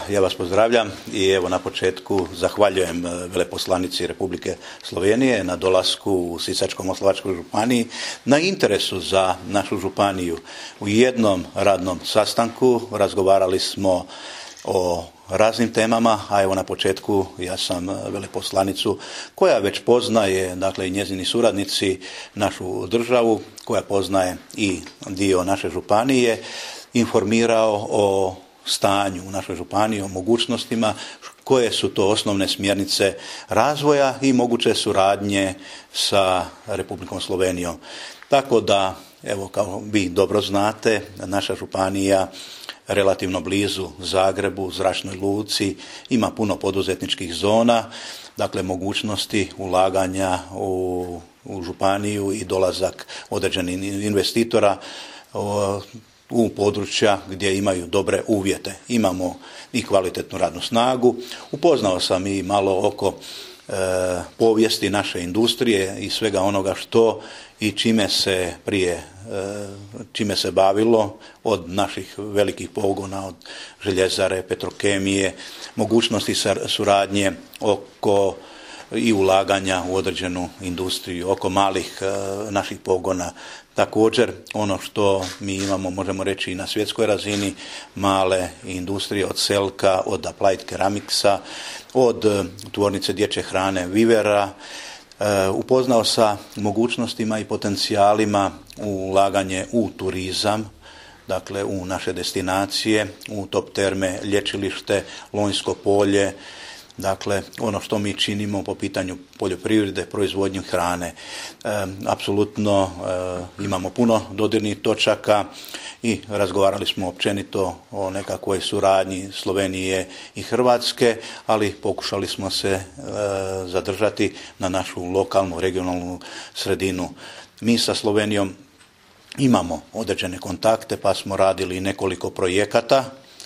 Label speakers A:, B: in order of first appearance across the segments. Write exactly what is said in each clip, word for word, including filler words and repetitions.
A: Ja vas pozdravljam i evo na početku zahvaljujem veleposlanici Republike Slovenije na dolasku u Sisačko-moslavačkoj županiji, na interesu za našu županiju. U jednom radnom sastanku razgovarali smo o raznim temama, a evo na početku ja sam veleposlanicu koja već poznaje, dakle i njezini suradnici, našu državu, koja poznaje i dio naše županije, informirao o stanju u našoj županiji, o mogućnostima, koje su to osnovne smjernice razvoja i moguće suradnje sa Republikom Slovenijom. Tako da, evo kao vi dobro znate, naša županija relativno blizu Zagrebu, zračnoj luci, ima puno poduzetničkih zona, dakle mogućnosti ulaganja u, u županiju i dolazak određenih investitora u područja gdje imaju dobre uvjete. Imamo i kvalitetnu radnu snagu. Upoznao sam i malo oko e, povijesti naše industrije i svega onoga što i čime se prije, e, čime se bavilo od naših velikih pogona, od željezare, petrokemije, mogućnosti suradnje oko i ulaganja u određenu industriju, oko malih e, naših pogona. Također, ono što mi imamo, možemo reći i na svjetskoj razini, male industrije od Selka, od Applied Keramicsa, od tvornice dječje hrane Vivera, e, upoznao sa mogućnostima i potencijalima u ulaganje u turizam, dakle u naše destinacije, u Top terme, lječilište, Lonjsko polje, dakle ono što mi činimo po pitanju poljoprivrede, proizvodnje hrane. E, apsolutno e, imamo puno dodirnih točaka i razgovarali smo općenito o nekakvoj suradnji Slovenije i Hrvatske, ali pokušali smo se e, zadržati na našu lokalnu, regionalnu sredinu. Mi sa Slovenijom imamo određene kontakte, pa smo radili nekoliko projekata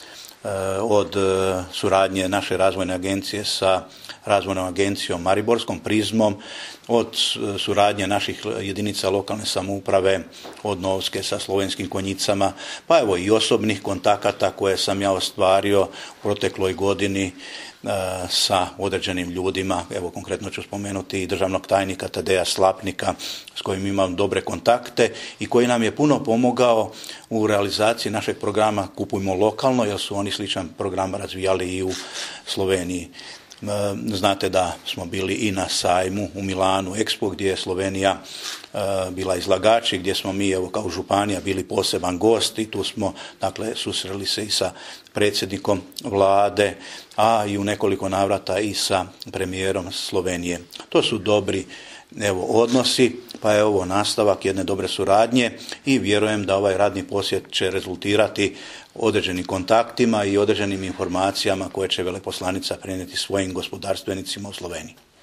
A: od suradnje naše razvojne agencije sa razvojnom agencijom Mariborskom, Prizmom, od suradnje naših jedinica lokalne samouprave od Novske sa Slovenskim Konjicama, pa evo i osobnih kontakata koje sam ja ostvario u protekloj godini sa određenim ljudima. Evo konkretno ću spomenuti i državnog tajnika Tadeja Slapnika s kojim imam dobre kontakte i koji nam je puno pomogao u realizaciji našeg programa Kupujmo lokalno, jer su oni sličan program razvijali i u Sloveniji. Znate da smo bili i na sajmu u Milanu Expo gdje je Slovenija bila izlagači, gdje smo mi evo kao županija bili poseban gost i tu smo dakle susreli se i sa predsjednikom vlade, a i u nekoliko navrata i sa premijerom Slovenije. To su dobri evo odnosi, pa je ovo nastavak jedne dobre suradnje i vjerujem da ovaj radni posjet će rezultirati određenim kontaktima i određenim informacijama koje će veleposlanica prenijeti svojim gospodarstvenicima u Sloveniji.